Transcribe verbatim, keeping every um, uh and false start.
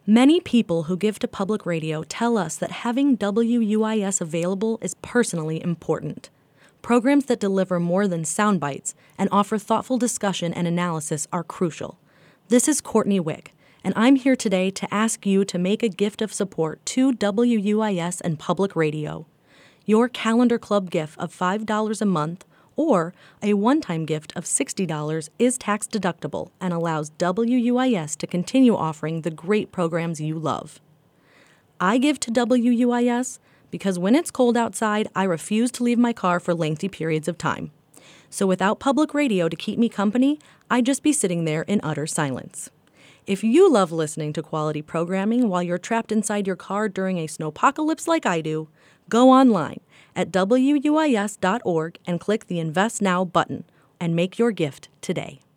Many people who give to public radio tell us that having W U I S available is personally important. Programs that deliver more than sound bites and offer thoughtful discussion and analysis are crucial. This is Courtney Wick, and I'm here today to ask you to make a gift of support to W U I S and public radio. Your Calendar Club gift of five dollars a month or a one-time gift of sixty dollars is tax-deductible and allows W U I S to continue offering the great programs you love. I give to W U I S because when it's cold outside, I refuse to leave my car for lengthy periods of time. So without public radio to keep me company, I'd just be sitting there in utter silence. If you love listening to quality programming while you're trapped inside your car during a snowpocalypse like I do, go online at W U I S dot org and click the Invest Now button and make your gift today.